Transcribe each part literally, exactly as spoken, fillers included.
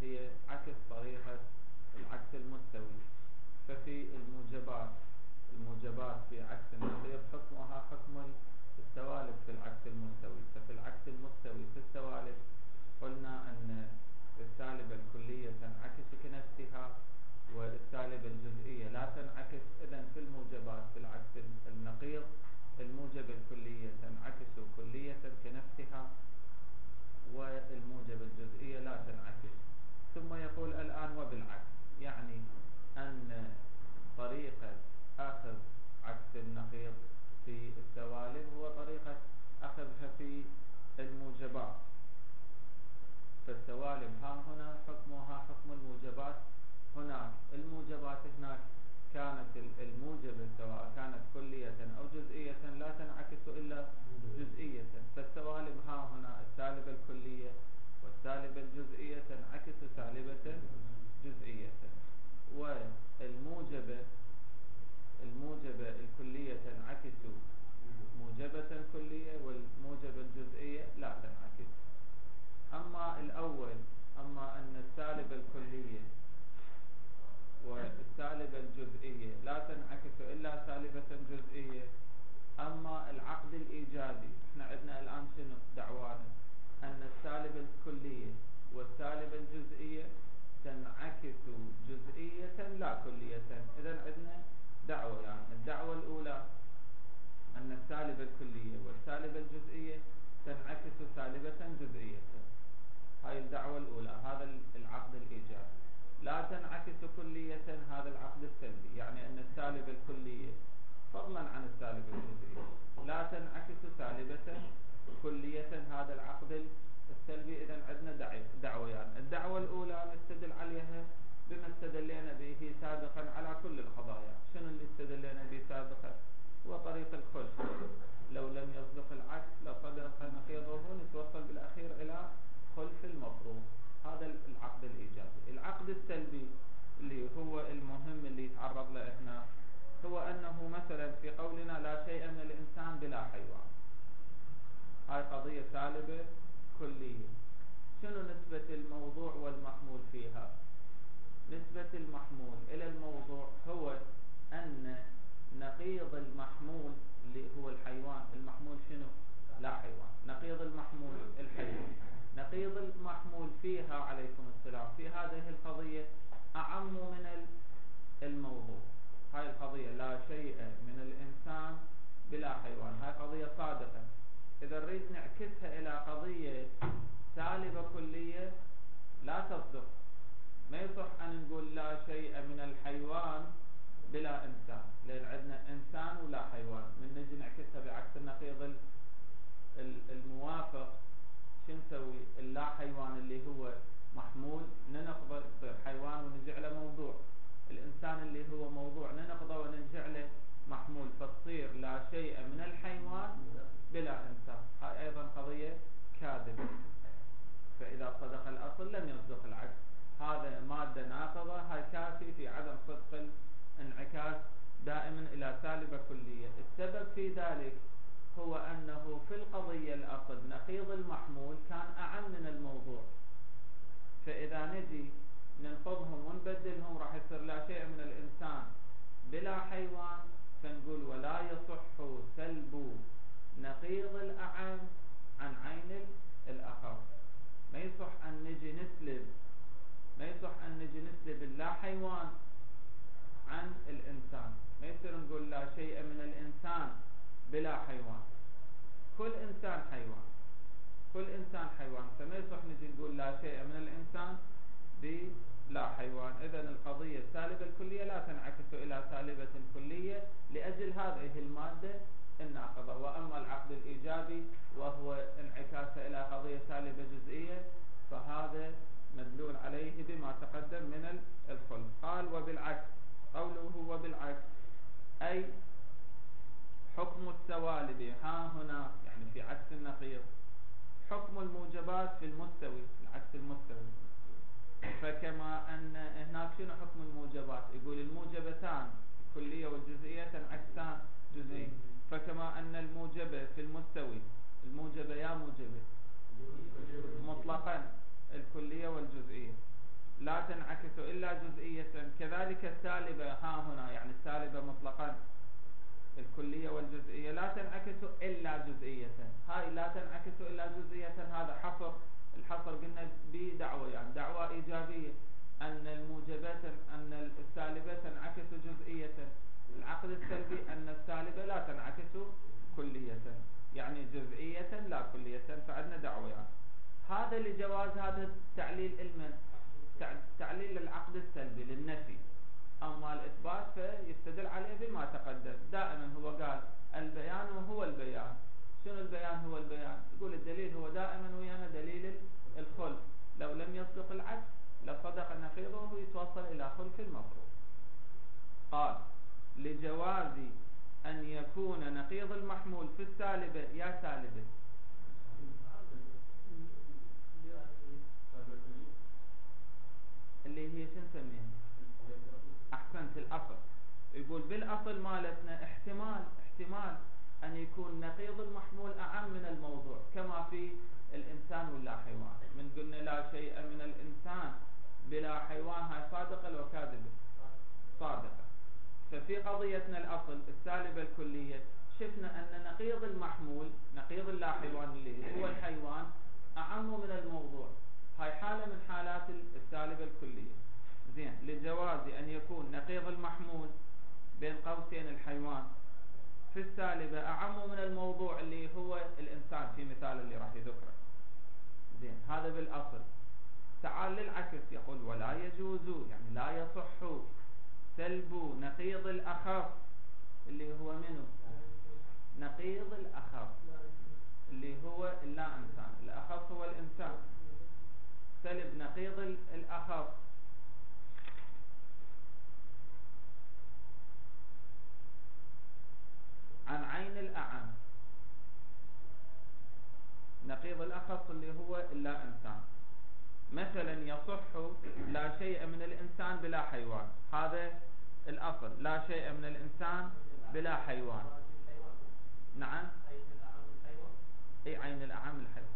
الكلية عكس طريقة العكس المستوي. ففي الموجبات الموجبات في عكس النقيض حكمها حكم السوالب في العكس المستوي. ففي العكس المستوي في السوالب قلنا أن السالبة الكلية تنعكس كنفسها والسالبة الجزئية لا تنعكس. إذن في الموجبات في العكس النقيض الموجبة الكلية تنعكس كلية كنفسها والموجبة الجزئية لا تنعكس. ثم يقول الآن وبالعكس، يعني أن طريقة أخذ عكس النقيض في السوالب هو طريقة أخذها في الموجبات. فالسوالب ها هنا حكمها حكم الموجبات هناك. الموجبات هناك كانت الموجبة سواء كانت كلية أو جزئية لا تنعكس إلا جزئية. فالسوالب ها هنا السالبة الكلية والسالبة الجزئية تنعكس سالبة جزئية. والموجبة الموجبة الكلية تنعكس موجبة كلية والموجبة الجزئية لا تنعكس. أما الأول، أما أن السالبة الكلية والسالبة الجزئية لا تنعكس إلا سالبة جزئية. أما العقد الإيجابي احنا عندنا الآن شنو دعوانا؟ أن السالبة الكلية والسالبة الجزئية تنعكس جزئية لا كلية. إذن عندنا دعوة، يعني الدعوة الأولى أن السالبة الكلية والسالبة الجزئية تنعكس سالبة جزئية. هاي الدعوة الأولى، هذا العقد الإيجابي. لا تنعكس كلية، هذا العقد السلبي، يعني أن السالبة الكلية فضلا عن السالبة الجزئية لا تنعكس سالبة كلية، هذا العقد السلبي. إذن عندنا دعوة، يعني الدعوة الأولى نستدل عليها بما استدلنا به سابقا على كل القضايا. شنو اللي استدلنا به سابقا؟ هو طريق الخلف، لو لم يصدق العكس لصدق نقيضه، نتوصل بالأخير إلى خلف المفروض. هذا العقد الإيجابي. العقد السلبي اللي هو المهم اللي يتعرض له هنا هو أنه مثلا في قولنا لا شيء من الإنسان بلا حيوان، هاي قضية سالبة كلية. شنو نسبة الموضوع والمحمول فيها؟ نسبة المحمول إلى الموضوع هو أن نقيض المحمول اللي هو الحيوان، المحمول شنو؟ لا حيوان. نقيض المحمول الحيوان. نقيض المحمول فيها عليكم السلام في هذه القضية أعم من الموضوع. هاي القضية لا شيء من الإنسان بلا حيوان، هاي قضية صادقة. إذا نريد نعكسها إلى قضية سالبة كلية لا تصدق. ما يصح أن نقول لا شيء من الحيوان بلا إنسان، لأن عندنا إنسان ولا حيوان. من نجي نعكسها بعكس النقيض الموافق شو نسوي؟ اللا حيوان اللي هو محمول ننقضه يصير حيوان ونجعله موضوع. الإنسان اللي هو موضوع ننقضه ونجعله محمول، فتصير لا شيء من الحيوان بلا إنسان. هاي أيضا قضية كاذبة. فإذا صدق الأصل لم يصدق العكس. هذا مادة ناقضة، هاي كافي في عدم صدق الانعكاس دائما إلى سالبة كلية. السبب في ذلك هو أنه في القضية الأصل نقيض المحمول كان أعم من الموضوع. فإذا نجي ننقضهم ونبدلهم راح يصير لا شيء من الإنسان بلا حيوان، فنقول ولا يصح سلب نقيض الأعم عن عين الأخف. ما يصح أن نجي نسلب ما يصح أن نجي نسلب اللا حيوان عن الإنسان. ما يصير نقول لا شيء من الإنسان بلا حيوان. كل إنسان حيوان، كل إنسان حيوان، فما يصح نجي نقول لا شيء من الإنسان بلا حيوان. إذن القضية السالبة الكلية لا تنعكس إلى سالبة كلية لأجل هذه المادة الناقضة. وأما العقد الإيجابي وهو انعكاسه إلى قضية سالبة جزئية فهذا مدلول عليه بما تقدم من الخلف. قال وبالعكس، قوله وبالعكس أي حكم السوالب ها هنا يعني في عكس النقيض حكم الموجبات في المستوي، العكس المستوي. فكما أن هناك شنو حكم الموجبات؟ يقول الموجبتان الكلية والجزئية تنعكسان جزئي. فكما أن الموجبة في المستوي، الموجبة يا موجبة مطلقا الكلية والجزئية، لا تنعكس إلا جزئية. كذلك السالبة ها هنا، يعني السالبة مطلقا الكلية والجزئية لا تنعكس إلا جزئية. هاي لا تنعكس إلا جزئية هذا حصر. الحصر قلنا بدعوة، يعني دعوة إيجابية أن الموجبات أن السالبة تنعكس جزئية. العقد السلبي أن السالبة لا تنعكس كلية، يعني جزئية لا كلية. فعندنا دعوة يعني. هذا لجواز هذا التعليل المن تعليل العقد السلبي للنفي. أما الإثبات فيستدل عليه بما تقدم. دائما هو قال البيان وهو البيان. شنو البيان هو البيان؟ يقول الدليل هو دائما ويانا دليل الخلف، لو لم يصدق العكس لصدق نقيضه ويتوصل إلى خلف المفروض. قال لجواز أن يكون نقيض المحمول في السالبة. يا سالبة اللي هي شو نسميها؟ أحسنت، الأصل. يقول بالأصل مالتنا احتمال احتمال أن يكون نقيض المحمول أعم من الموضوع، كما في الإنسان ولا حيوان. من قلنا لا شيء من الإنسان بلا حيوان، هاي صادقة لو كاذبة؟ صادقة. ففي قضيتنا الأصل السالبة الكلية شفنا أن نقيض المحمول نقيض اللا حيوان اللي هو الحيوان أعم من الموضوع. هاي حالة من حالات السالبة الكلية. زين، لجواز أن يكون نقيض المحمول بين قوسين الحيوان في السالبة أعم من الموضوع اللي هو الإنسان في مثال اللي راح يذكره. زين، هذا بالأصل. تعال للعكس، يقول ولا يجوز، يعني لا يصح سلب نقيض الأخف اللي هو منه نقيض الأخف اللي هو اللا إنسان. الأخف هو الإنسان. سلب نقيض الأخف عن عين الأعم. نقيض الأخف اللي هو اللا إنسان. مثلا يصح لا شيء من الإنسان بلا حيوان. هذا الأصل، لا شيء من الإنسان بلا حيوان. نعم، اي عين الأعم الحيوان.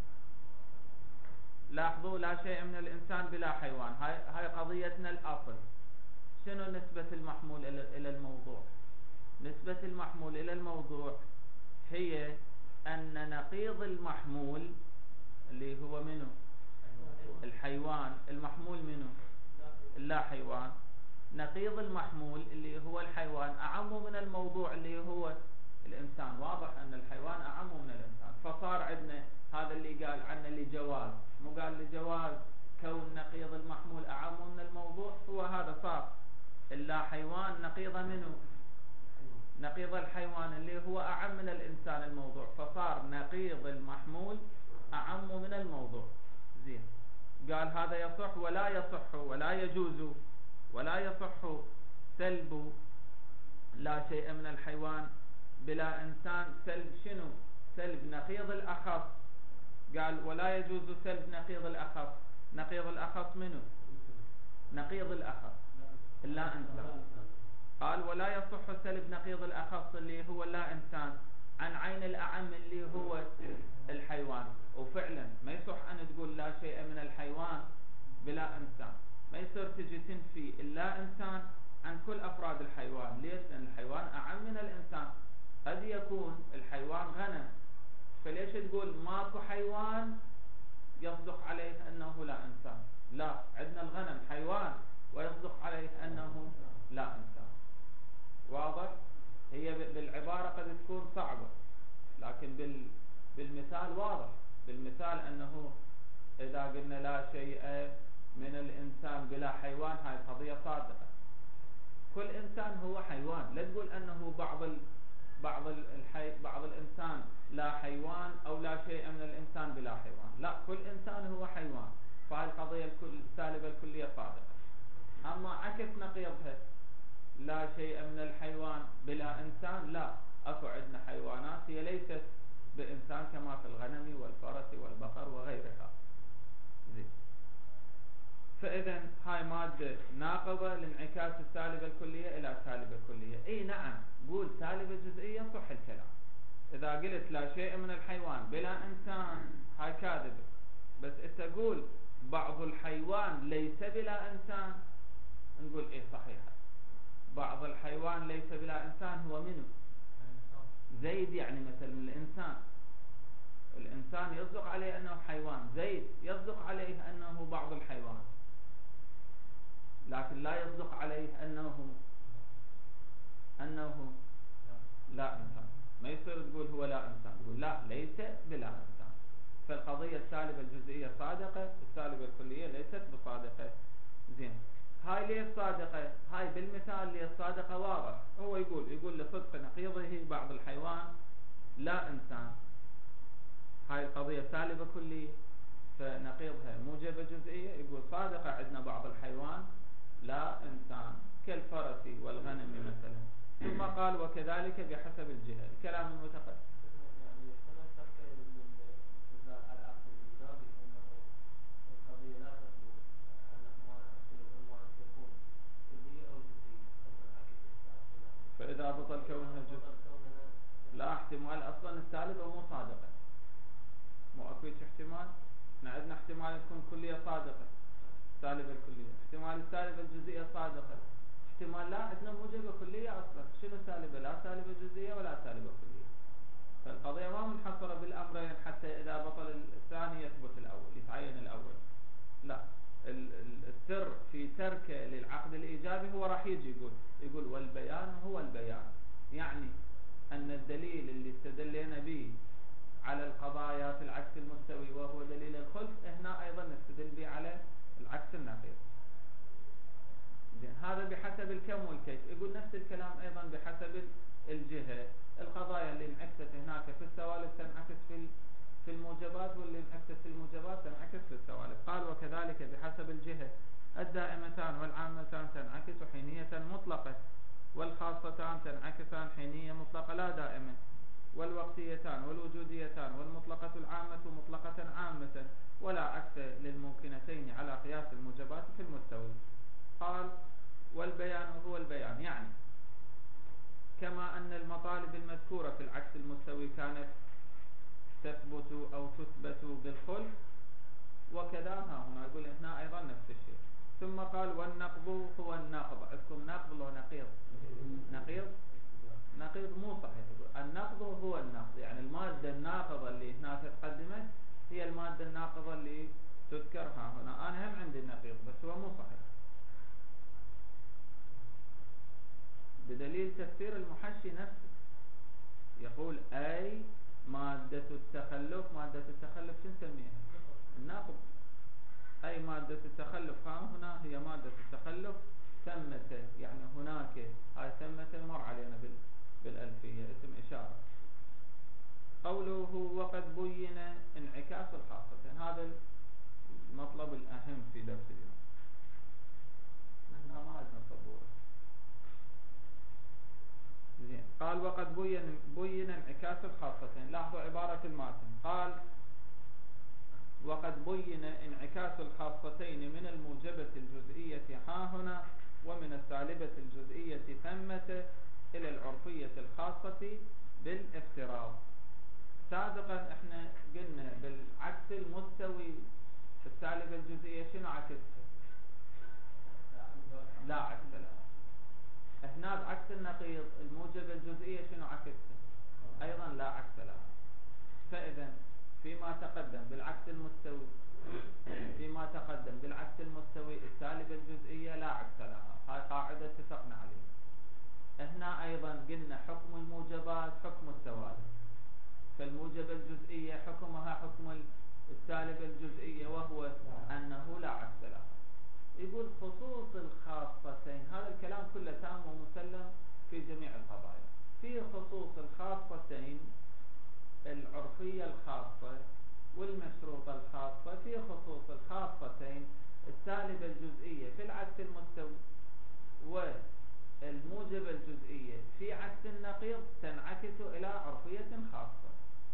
لاحظوا لا شيء من الإنسان بلا حيوان. هاي هاي قضيتنا الأصل. شنو نسبة المحمول إلى الموضوع؟ نسبة المحمول إلى الموضوع هي أن نقيض المحمول اللي هو منه الحيوان، المحمول منه اللا حيوان، نقيض المحمول اللي هو الحيوان أعم من الموضوع اللي هو الإنسان. واضح أن الحيوان أعم من الإنسان. فصار عندنا هذا اللي قال عنه لجواز، مو قال لجواز كون نقيض المحمول أعم من الموضوع. هو هذا صار اللا حيوان نقيض منه نقيض الحيوان اللي هو أعم من الإنسان الموضوع، فصار نقيض المحمول أعم من الموضوع. زين، قال هذا يصح ولا يصح ولا يجوز ولا يصح سلب لا شيء من الحيوان بلا إنسان. سلب شنو؟ سلب نقيض الأخف. قال ولا يجوز سلب نقيض الأخف. نقيض الأخف منه نقيض الأخف اللا إنسان. قال ولا يصح سلب نقيض الأخص اللي هو لا إنسان عن عين الأعم اللي هو الحيوان. وفعلا ما يصح أن تقول لا شيء من الحيوان بلا إنسان. ما يصير تجي تنفي اللا إنسان عن كل أفراد الحيوان. ليش؟ لأن الحيوان أعم من الإنسان. قد يكون الحيوان غنم، فليش تقول ماكو حيوان يصدق عليه أنه لا إنسان؟ لا، عندنا الغنم حيوان ويصدق عليه أنه لا إنسان. واضح؟ هي بالعبارة قد تكون صعبة، لكن بال بالمثال واضح. بالمثال أنه إذا قلنا لا شيء من الإنسان بلا حيوان، هاي قضية صادقة. كل إنسان هو حيوان. لا تقول أنه بعض ال... بعض الحي... بعض الإنسان لا حيوان أو لا شيء من الإنسان بلا حيوان. لا، كل إنسان هو حيوان. فهذه القضية الكل... السالبة الكلية صادقة. أما عكس نقيضها لا شيء من الحيوان بلا إنسان، لا، أكو عندنا حيوانات هي ليست بإنسان كما في الغنم والفرس والبقر وغيرها. زين، فإذا هاي مادة ناقضة لانعكاس السالبة الكلية إلى سالبة كلية. إي نعم، قول سالبة جزئية صح الكلام. إذا قلت لا شيء من الحيوان بلا إنسان هاي كاذبة. بس أنت قول بعض الحيوان ليس بلا إنسان، نقول إيه صحيحة. بعض الحيوان ليس بلا إنسان هو منه زيد، يعني مثل الإنسان، الإنسان يصدق عليه أنه حيوان، زيد يصدق عليه أنه بعض الحيوان، لكن لا يصدق عليه أنه أنه لا إنسان. ما يصير تقول هو لا إنسان، تقول لا ليس بلا إنسان. فالقضية السالبة الجزئية صادقة، السالبة الكلية ليست بصادقة. زين، هاي ليه صادقة؟ هاي بالمثال اللي الصادقة واضح، هو يقول يقول لصدق نقيضه بعض الحيوان لا إنسان، هاي القضية سالبة كلية، فنقيضها موجبة جزئية، يقول صادقة عندنا بعض الحيوان لا إنسان كالفرس والغنم مثلا. ثم قال وكذلك بحسب الجهة، الكلام المتقدم. يعني يحتمل تفكير الاستدلال على العقد الإيجابي أنه القضية لا تخلو أنه إما أن تكون كلية أو جزئية أو منعكسة. فإذا بطل كونها جزء لا احتمال، أصلا السالبة مو صادقة، مو أكو احتمال. احنا عندنا احتمال تكون كلية صادقة سالبة الكلية، احتمال السالبة الجزئية صادقة، احتمال لا عندنا موجبة كلية أصلا. شنو سالبة؟ لا سالبة جزئية ولا سالبة كلية. فالقضية ما منحصرة بالأمرين حتى إذا بطل الثاني يثبت الأول، يتعين الأول. لا، السر في تركه للعقد الإيجابي هو راح يجي يقول يقول والبيان هو البيان، يعني أن الدليل اللي استدلينا به على القضايا في العكس المستوي وهو دليل الخلف، هنا أيضا نستدل به على العكس النقيض. هذا بحسب الكم والكيف. يقول نفس الكلام أيضا بحسب الجهة، القضايا اللي انعكست هناك في السوالف تنعكس في في الموجبات، واللي انعكست في الموجبات تنعكس في السوالف. قال وكذلك بحسب الجهة الدائمتان والعامتان تنعكس حينية مطلقة، والخاصتان تنعكسان حينية مطلقة لا دائمة، والوقتيتان والوجوديتان والمطلقة العامة مطلقة عامة، ولا عكس للممكنتين على قياس الموجبات في المستوي. قال والبيان هو البيان، يعني كما أن المطالب المذكورة في العكس المستوي كانت تثبت أو تثبت بالخلف، وكذا ها هنا يقول هنا أيضا نفس الشيء. ثم قال والنقض هو الناقض. عندكم ناقض ولا نقيض؟ نقيض نقيض مو صحيح. النقض هو النقض، يعني المادة الناقضة اللي هناك تقدمت هي المادة الناقضة اللي تذكرها هنا. أنا هم عندي النقيض بس هو مو صحيح، بدليل تفسير المحشي نفسه، يقول أي مادة التخلف. مادة التخلف شو نسميها؟ الناقض. أي مادة التخلف ها هنا هي مادة التخلف ثمة، يعني هناك، هاي ثمة مر علينا بالألفية اسم إشارة. قوله وقد بين انعكاس الخاصة، هذا المطلب الأهم في درس اليوم. نحن ما عندنا صبورة. زين، قال وقد بين بين انعكاس الخاصتين. لاحظوا عبارة الماتن، قال وقد بين انعكاس الخاصتين من الموجبة الجزئية ها هنا ومن السالبة الجزئية ثمة إلى العرفية الخاصة بالافتراض. سابقا احنا قلنا بالعكس المستوي السالبة الجزئية شنو عكسها؟ لا عكس لها. هنا بعكس النقيض الموجبة الجزئية شنو عكسها؟ أيضا لا عكس لها. فإذا فيما تقدم بالعكس المستوي فيما تقدم بالعكس المستوي السالبة الجزئية لا عكس لها، هاي قاعدة اتفقنا عليها. هنا أيضا قلنا حكم الموجبات حكم السوالب، فالموجبة الجزئية حكمها حكم السالبة الجزئية وهو أنه لا عكس لها. يقول خصوص الخاصتين، هذا الكلام كله تام ومسلم في جميع القضايا. في خصوص الخاصتين العرفية الخاصة والمشروطة الخاصة، في خصوص الخاصتين السالبة الجزئية في العكس المستوي والموجبة الجزئية في عكس النقيض تنعكس إلى عرفية خاصة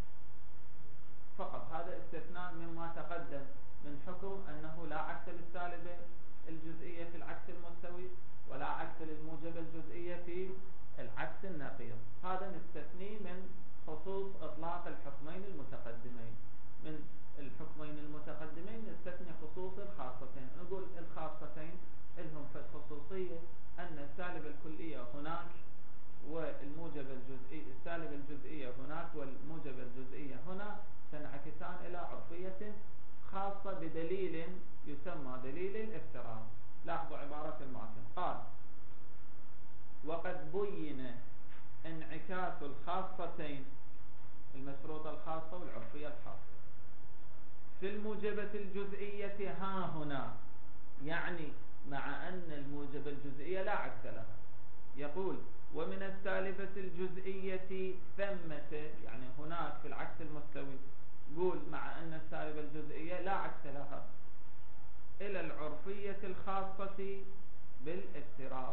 فقط. هذا استثناء مما تقدم من حكم أنه لا عكس للسالبة الجزئية في العكس المستوي ولا عكس للموجبة الجزئية في العكس النقيض. هذا نستثني من خصوص إطلاق الحكمين المتقدمين. من الحكمين المتقدمين نستثني خصوص والموجب الجزئي السالب الجزئية هناك والموجب الجزئية هنا تنعكسان إلى عرفية خاصة بدليل يسمى دليل الافتراض. لاحظوا عبارة المعلم قال: وقد بين انعكاس الخاصتين، المشروطة الخاصة والعرفية الخاصة، في الموجبة الجزئية ها هنا، يعني مع أن الموجبة الجزئية لا عكس لها. يقول: ومن السالبة الجزئية ثمة، يعني هناك في العكس المستوي، قول مع أن السالبة الجزئية لا عكس لها، إلى العرفية الخاصة بالافتراض،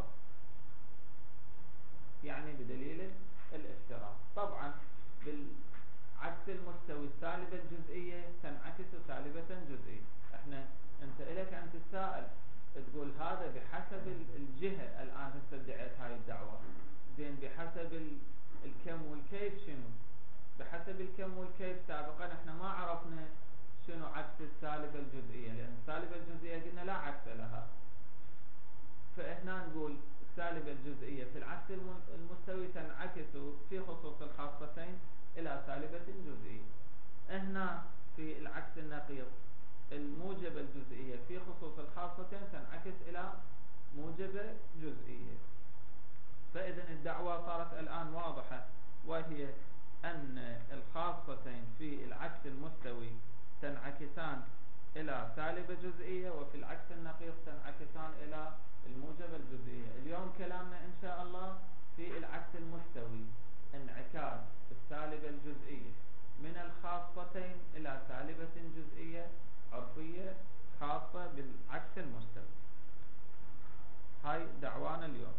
يعني بدليل الافتراض. طبعا بالعكس المستوي السالبة الجزئية تنعكس سالبة جزئية. احنا انت إليك أن تتساءل تقول هذا بحسب الجهة. الآن هسه ادعيت هاي الدعوة، زين بحسب الكم والكيف شنو؟ بحسب الكم والكيف سابقا احنا ما عرفنا شنو عكس السالبة الجزئية، لأن السالبة الجزئية قلنا لا عكس لها. فإحنا نقول السالبة الجزئية في العكس المستوي تنعكس في خصوص الخاصتين إلى سالبة جزئية. هنا في العكس النقيض الموجبة الجزئية في خصوص الخاصتين تنعكس إلى موجبة جزئية. فإذا الدعوة صارت الآن واضحة، وهي أن الخاصتين في العكس المستوي تنعكسان إلى سالبة جزئية، وفي العكس النقيض تنعكسان إلى الموجبة الجزئية. اليوم كلامنا إن شاء الله في العكس المستوي، انعكاس السالبة الجزئية من الخاصتين إلى سالبة جزئية عرفية خاصة بالعكس المستوي. هاي دعوانا اليوم.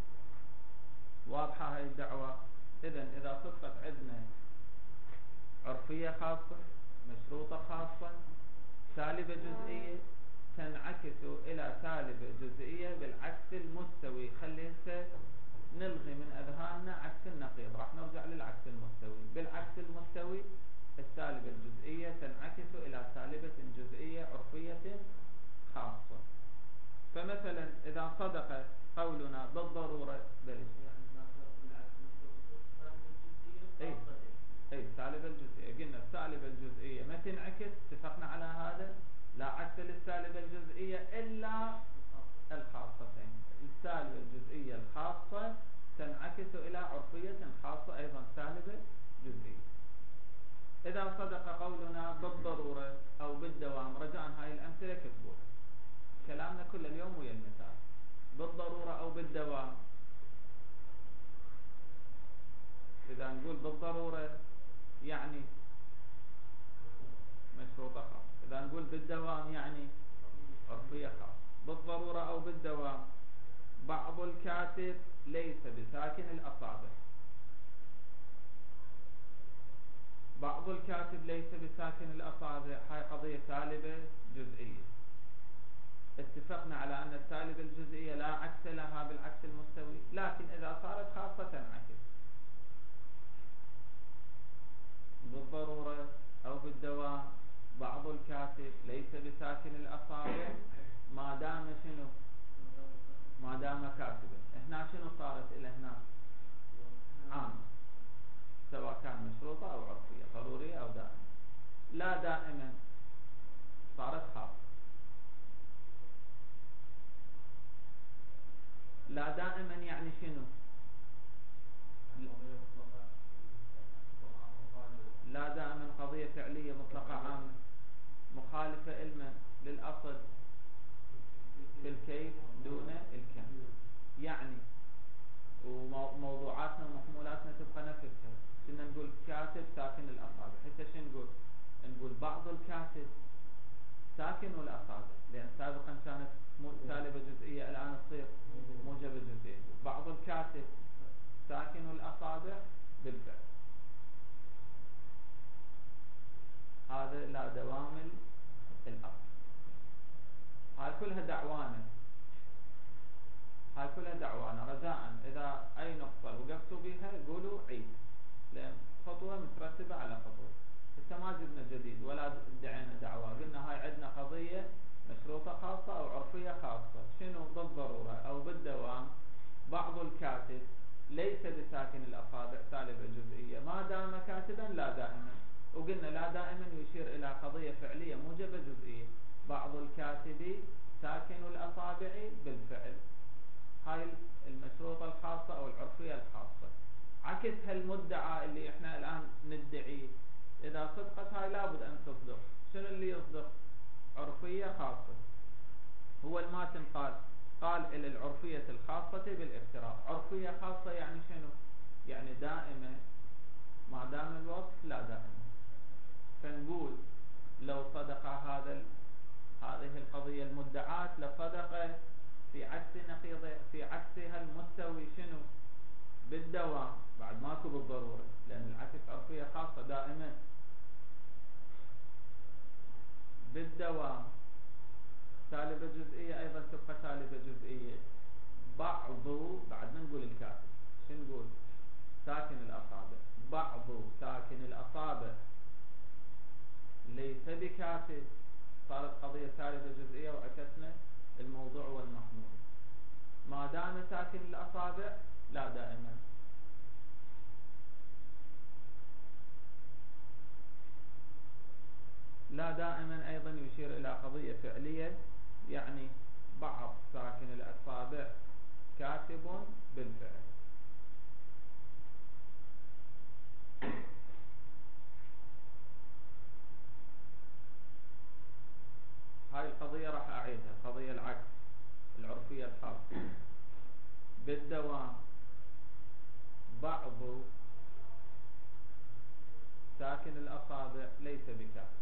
واضحة هاي الدعوة؟ إذن إذا صدقت عندنا عرفية خاصة، مشروطة خاصة، سالبة جزئية، تنعكس إلى سالبة جزئية بالعكس المستوي. خلي هسه نلغي من أذهاننا عكس النقيض، راح نرجع للعكس المستوي. بالعكس المستوي السالبة الجزئية تنعكس إلى سالبة جزئية عرفية خاصة. فمثلا إذا صدق قولنا بالضرورة بل أي أي السالبة الجزئية، قلنا السالبة الجزئية ما تنعكس، اتفقنا على هذا، لا عكس للسالبة الجزئية إلا الخاصتين. السالبة الجزئية الخاصة تنعكس إلى عرفية خاصة أيضا سالبة جزئية. إذا صدق قولنا بالضرورة أو بالدوام، رجاء هاي الأمثلة كتبوها، كلامنا كل اليوم ويا المثال. بالضرورة أو بالدوام، إذا نقول بالضرورة يعني مشروطة خاصة، إذا نقول بالدوام يعني عرفية خاصة. بالضرورة أو بالدوام، بعض الكاتب ليس بساكن الأصابع. بعض الكاتب ليس بساكن الأصابع، هاي قضية سالبة جزئية. اتفقنا على أن السالبة الجزئية لا عكس لها بالعكس المستوي، لكن إذا صارت خاصة تنعكس. بالضرورة أو بالدوام، بعض الكاتب ليس بساكن الأصابع ما دام شنو؟ ما دام كاتبا. هنا شنو صارت إلى هنا؟ عام، سواء كان مشروطة أو عرفية، ضرورية أو دائمة. لا دائما صارت خاصة. لا دائما يعني شنو؟ لا دائما قضية فعلية مطلقة عامة مخالفة علما للأصل في الكيف دون الكم. يعني وموضوعاتنا ومحمولاتنا تبقى نفسها. كنا نقول كاتب ساكن الأصابع، حتى شو نقول؟ نقول بعض الكاتب ساكن الأصابع، لأن سابقا كانت سالبة جزئية، الآن تصير موجبة جزئية. بعض الكاتب ساكن الأصابع بالفعل. هذا لا دوام الأصل. هاي كلها دعوانا، هاي كلها دعوانا. رجاء إذا أي نقطة وقفتوا بها قولوا عيد، لأن خطوة مترتبة على خطوة. حتى ما جبنا جديد ولا ادعينا دعوة، قلنا هاي عندنا قضية مشروطة خاصة أو عرفية خاصة. شنو؟ بالضرورة أو بالدوام، بعض الكاتب ليس بساكن الأصابع سالبة جزئية ما دام كاتبا لا دائما. وقلنا لا دائما يشير إلى قضية فعلية موجبة جزئية. بعض الكاتب ساكن الأصابع بالفعل. هاي المشروطة الخاصة أو العرفية الخاصة. عكس هالمدعى اللي احنا الآن ندعي إذا صدقت هاي لابد أن تصدق. شنو اللي يصدق؟ عرفية خاصة. هو الماتن قال قال إلى العرفية الخاصة بالافتراض. عرفية خاصة يعني شنو؟ يعني دائمة ما دام الوصف لا دائما. فنقول لو صدق هذا هذه القضية المدعاة لصدق في عكس نقيض في عكسها المستوي شنو؟ بالدوام. بعد ماكو بالضرورة لأن العكس عرفية خاصة دائما بالدوام. سالبة جزئية أيضا تبقى سالبة جزئية. بعض بعد ما نقول الكاتب شو نقول؟ ساكن الأصابع. بعض ساكن الأصابع ليس بكاتب. صارت قضية سالبة جزئية وعكسنا الموضوع والمحمول. ما دام ساكن الأصابع لا دائما. لا دائما أيضا يشير إلى قضية فعلية يعني بعض ساكن الأصابع كاتب بالفعل. هاي القضية راح أعيدها. قضية العكس العرفية الخاصة بالدوام. بعض ساكن الأصابع ليس بكاتب.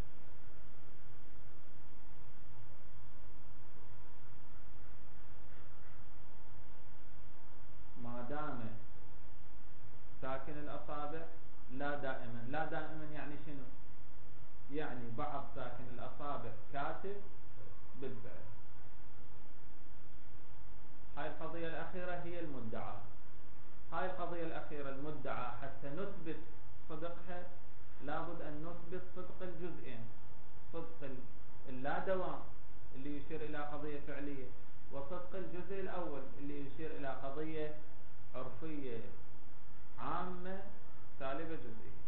ما دام ساكن الأصابع لا دائما. لا دائما يعني شنو؟ يعني بعض ساكن الأصابع كاتب بالفعل. هاي القضية الأخيرة هي المدعى. هاي القضية الأخيرة المدعى حتى نثبت صدقها لابد أن نثبت صدق الجزئين. صدق اللا دوام اللي يشير إلى قضية فعلية وصدق الجزء الأول اللي يشير إلى قضية عرفية عامة سالبة جزئية.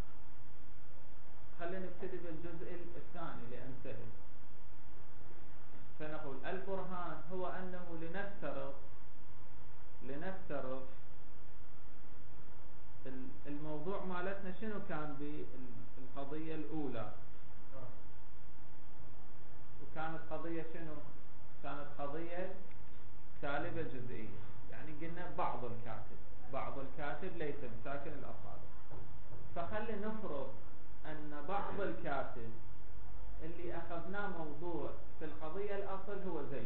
خلينا نبتدي بالجزء الثاني لأنتهي. فنقول البرهان هو أنه لنفترض لنفترض الموضوع مالتنا شنو كان بالقضية الأولى؟ وكانت قضية شنو؟ كانت قضية سالبة جزئية. يعني قلنا بعض الكاتب بعض الكاتب ليس بساكن الأصابع. فخلي نفرض أن بعض الكاتب اللي أخذناه موضوع في القضية الأصل هو زيد.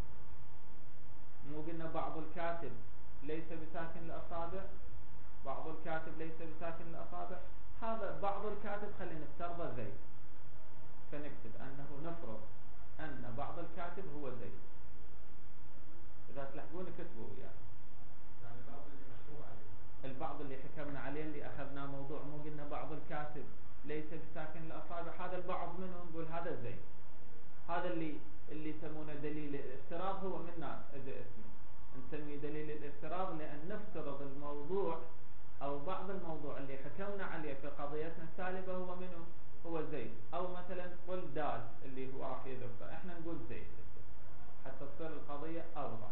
مو قلنا بعض الكاتب ليس بساكن الأصابع؟ بعض الكاتب ليس بساكن الأصابع. هذا بعض الكاتب خلينا نفترضه زيد. فنكتب أنه نفرض أن بعض الكاتب هو زيد. إذا تلحقون كتبوا وياه. يعني بعض اللي مشروع عليه. البعض اللي حكمنا عليه اللي أخذنا موضوع مو قلنا بعض الكاتب ليس بساكن الأصابع. هذا البعض منه نقول هذا زيد. هذا اللي اللي يسمونه دليل الافتراض هو منا إذا اسمه نسميه دليل الافتراض لأن نفترض الموضوع أو بعض الموضوع اللي حكمنا عليه في قضيتنا السالبة هو منه هو زيد. أو مثلا قل دال اللي هو راح يذكر احنا نقول زيد حتى تصير القضية أوضح.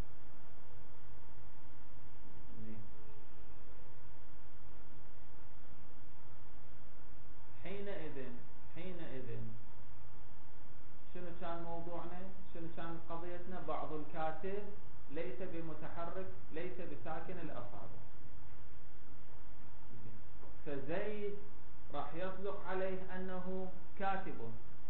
زين. حينئذ حينئذ شنو كان موضوعنا؟ شنو كان قضيتنا؟ بعض الكاتب ليس بمتحرك ليس بساكن الأصابع. فزيد راح يصدق عليه أنه كاتب.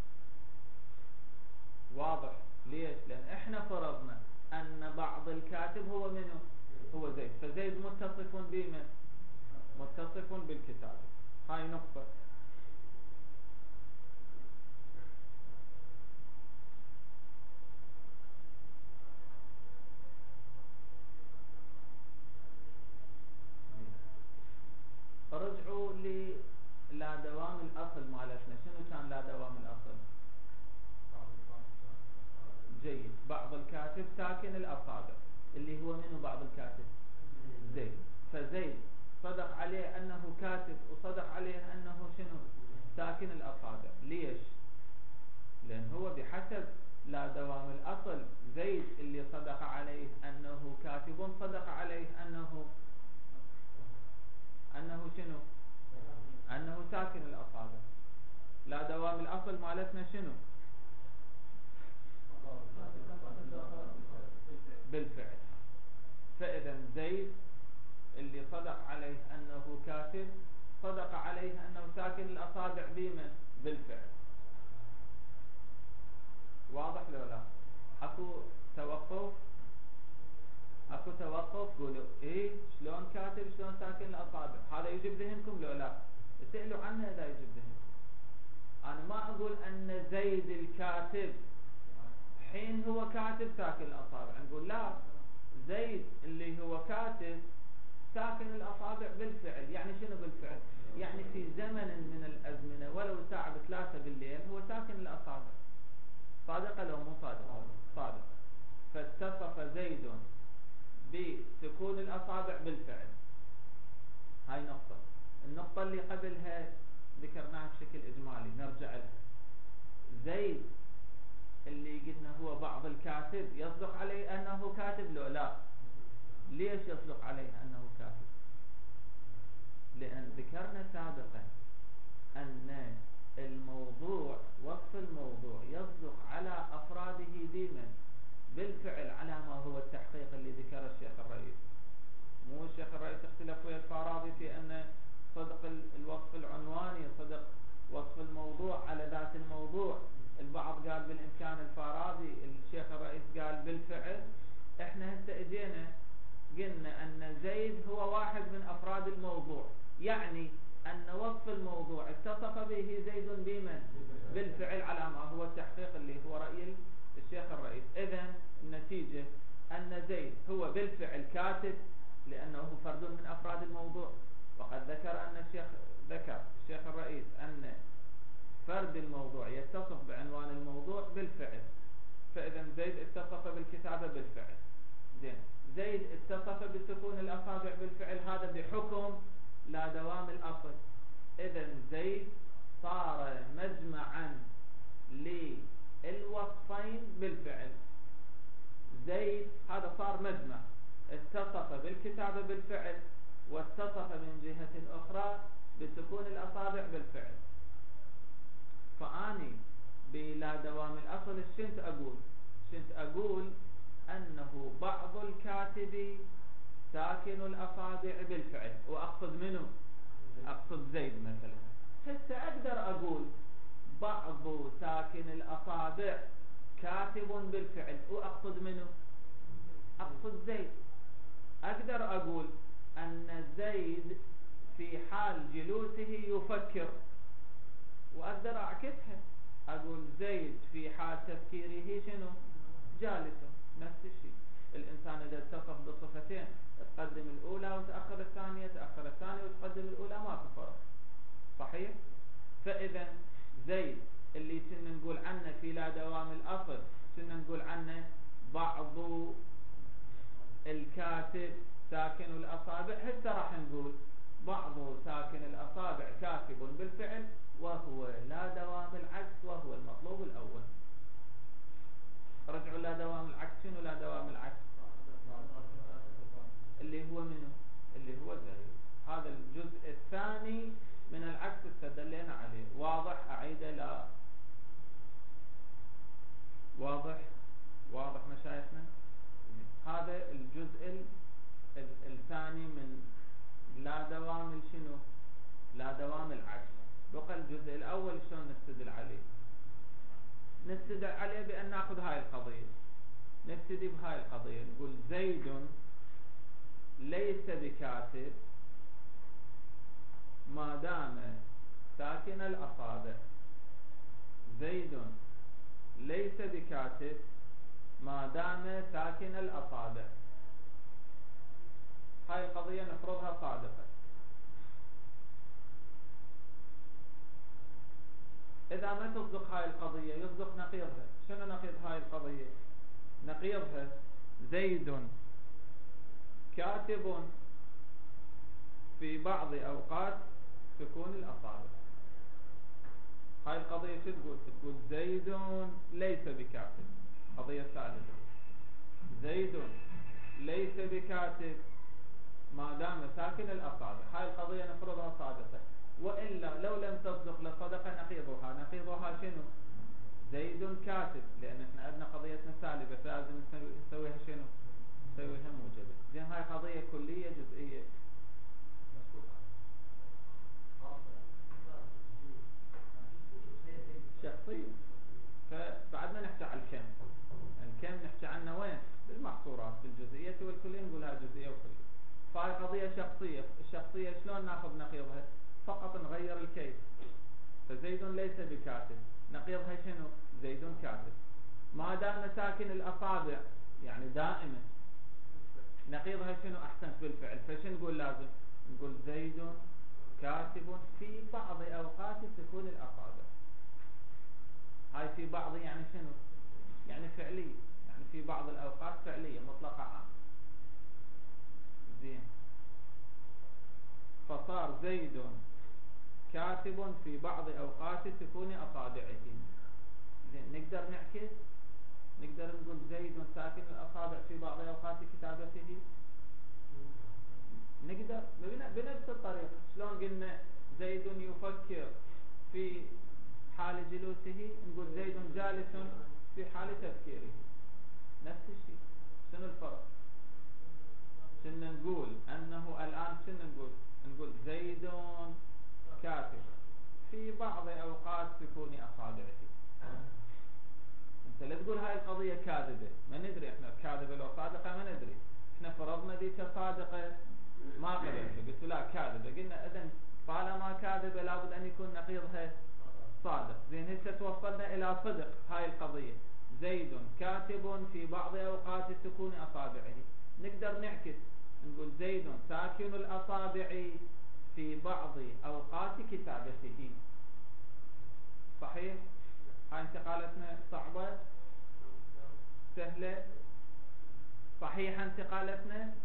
واضح؟ ليش؟ لأن احنا فرضنا أن بعض الكاتب هو منه هو زيد. فزيد متصف بمن؟ متصف بالكتابة. هاي نقطة. رجعوا للا دوام الأصل مالتنا. شنو كان لا دوام الأصل؟ جيد. بعض الكاتب ساكن الأصابع اللي هو منه بعض الكاتب زيد. فزيد صدق عليه أنه كاتب وصدق عليه أنه شنو ساكن الأصابع. ليش؟ لأن هو بحسب لا دوام الأصل زيد اللي صدق عليه أنه كاتب صدق عليه أنه أنه شنو أنه ساكن الأصابع. لا دوام الأصل مالتنا شنو بالفعل. فإذا زيد اللي صدق عليه أنه كاتب صدق عليه أنه ساكن الأصابع بمن بالفعل. واضح لو لا؟ أكو توقف أكو توقف قولوا إيه شلون كاتب شلون ساكن الأصابع؟ هذا يجب ذهنكم لو لا؟ اسألوا عنه إذا يجب ذهنكم. أنا ما أقول أن زيد الكاتب حين هو كاتب ساكن الأصابع، نقول لا، زيد اللي هو كاتب ساكن الأصابع بالفعل. يعني شنو بالفعل؟ يعني في زمن من الأزمنة ولو ساعة بثلاثة بالليل هو ساكن الأصابع. صادقة لو مو صادقة؟ صادقة. فاتصف زيد بسكون الأصابع بالفعل. هاي نقطة. النقطة اللي قبلها ذكرناها بشكل إجمالي، نرجع لها. زيد اللي قلنا هو بعض الكاتب يصدق عليه أنه كاتب لو لا؟ ليش يصدق عليه أنه كاتب؟ لأن ذكرنا سابقا أن الموضوع وصف الموضوع يصدق على أفراده بمن بالفعل على ما هو التحقيق اللي ذكره الشيخ الرئيس. مو الشيخ الرئيس اختلف ويا الفارابي في أن صدق الوصف العنواني صدق وصف الموضوع على ذات الموضوع. البعض قال بالإمكان الفارابي، الشيخ الرئيس قال بالفعل. احنا هسه اجينا قلنا أن زيد هو واحد من أفراد الموضوع، يعني أن وصف الموضوع اتصف به زيد بمن بالفعل على ما هو التحقيق اللي هو رأي الشيخ الرئيس. إذن النتيجة أن زيد هو بالفعل كاتب لأنه فرد من أفراد الموضوع. وقد ذكر أن الشيخ ذكر الشيخ الرئيس أن فرد الموضوع يتصف بعنوان الموضوع بالفعل. فإذا زيد اتصف بالكتابة بالفعل. زين، زيد اتصف بسكون الأصابع بالفعل، هذا بحكم لا دوام الأصل. إذا زيد صار مجمعا للوصفين بالفعل. زيد هذا صار مجمع، اتصف بالكتابة بالفعل واتصف من جهة أخرى بسكون الأصابع بالفعل. فأني بلا دوام الأصل شنت أقول؟ شنت أقول أنه بعض الكاتب ساكن الأصابع بالفعل، وأقصد منه أقصد زيد مثلا. هسه أقدر أقول بعض ساكن الأصابع كاتب بالفعل، وأقصد منه أقصد زيد. أقدر أقول أن زيد في حال جلوسه يفكر، وأقدر أعكسها أقول زيد في حال تفكيره شنو جالسا. نفس الشيء الإنسان إذا اتصف بصفتين تقدم الأولى وتأخر الثانية، تأخر الثانية وتقدم الأولى، ما في فرق. صحيح؟ فإذا زيد اللي كنا نقول عنه في لا دوام الأصل كنا نقول عنه بعض الكاتب ساكن الأصابع، هسه راح نقول بعض ساكن الأصابع كاتب بالفعل، وهو لا دوام العكس وهو المطلوب الأول. رجعوا لا دوام العكس. شنو لا دوام العكس؟ اللي هو منه اللي هو زيد. هذا الجزء الثاني من العكس استدلينا عليه. واضح؟ أعيده؟ لا واضح؟ واضح مشايخنا؟ هذا الجزء الثاني من لا دوام شنو؟ لا دوام العكس. بقى الجزء الأول شلون نستدل عليه؟ نستدل عليه بأن نأخذ هاي القضية، نبتدي بهاي القضية، نقول زيد ليس بكاتب ما دام ساكن الأصابع. زيد ليس بكاتب ما دام ساكن الأصابع. هاي القضية نفرضها صادقة. إذا ما تصدق هاي القضية يصدق نقيضها. شنو نقيض هاي القضية؟ نقيضها زيد كاتب في بعض أوقات سكون الأصابع. هاي القضية شو تقول؟ تقول زيد ليس بكاتب، قضية ثالثة. زيد ليس بكاتب ما دام ساكن الأصابع. هاي القضية نفرضها صادقة، وإلا لو لم تصدق لصدق نقيضها. نقيضها شنو؟ زيد كاتب، لأن احنا عندنا قضيتنا سالبة، فلازم نسويها شنو؟ نسويها موجبة. زين هاي قضية كلية جزئية شخصية. فبعدنا نحكي عن الكم. الكم نحكي عنه وين؟ بالمحصورات، بالجزئية والكلية نقولها جزئية وكلية. فهاي قضية شخصية. الشخصية شلون ناخذ نقيضها؟ فقط نغير الكيف. فزيد ليس بكاتب، نقيضها شنو؟ زيد كاتب. ما دام ساكن الأصابع يعني دائما، نقيضها شنو؟ أحسنت بالفعل. فشنو نقول؟ لازم نقول زيد كاتب في بعض أوقات سكون الأصابع. هاي في بعض يعني شنو؟ يعني فعلي، يعني في بعض الأوقات فعلية مطلقة عام. زين، فصار زيد كاتب في بعض أوقات سكون أصابعه. زين، نقدر نعكس، نقدر نقول زيد ساكن الأصابع في بعض أوقات كتابته. نقدر بنفس الطريقة. شلون قلنا زيد يفكر في حال جلوسه، نقول زيد جالس في حال تفكيره. نفس الشيء. شنو الفرق؟ شنو نقول؟ أنه الآن شنو نقول؟ نقول زيد كاتب في بعض أوقات سكون أصابعه. انت لا تقول هاي القضية كاذبة، ما ندري احنا كاذبة لو صادقة ما ندري. احنا فرضنا ذيك صادقة ما قبلت، قلت لا كاذبة، قلنا اذن طالما كاذبة لابد ان يكون نقيضها صادق. زين، هسه توصلنا الى صدق هاي القضية. زيد كاتب في بعض اوقات سكون اصابعه. نقدر نعكس نقول زيد ساكن الاصابع في بعض اوقات كتابته. صحيح؟ هاي انتقالتنا صعبة سهلة؟ صحيحة انتقالتنا؟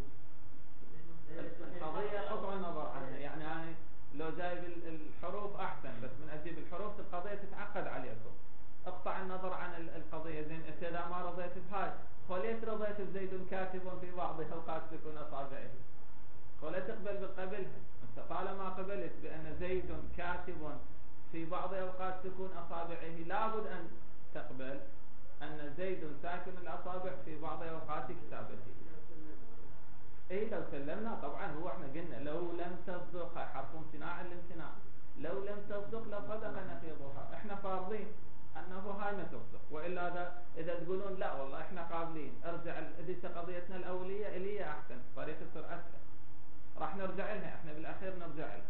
القضية قطع النظر عنها. يعني أنا لو جايب الحروف أحسن، بس من أجيب الحروف القضية تتعقد عليكم. اقطع النظر عن القضية. زين، إذا ما رضيت بهاي، خليت رضيت بزيد كاتب في بعض أوقات سكون أصابعه، خليت تقبل بقبلها. أنت طالما قبلت بأن زيد كاتب في بعض أوقات سكون أصابعه، لابد أن تقبل أن زيد ساكن الأصابع في بعض أوقات كتابته. إيه لو سلمنا طبعا. هو احنا قلنا لو لم تصدق، هاي حرف امتناع الامتناع، لو لم تصدق لصدق نقيضها. احنا فارضين أنه هاي ما تصدق، وإلا إذا, إذا تقولون لا والله احنا قابلين، ارجع إذا قضيتنا الأولية إليها أحسن، طريقة تصير أسهل، راح نرجع لها. احنا بالأخير نرجع لها.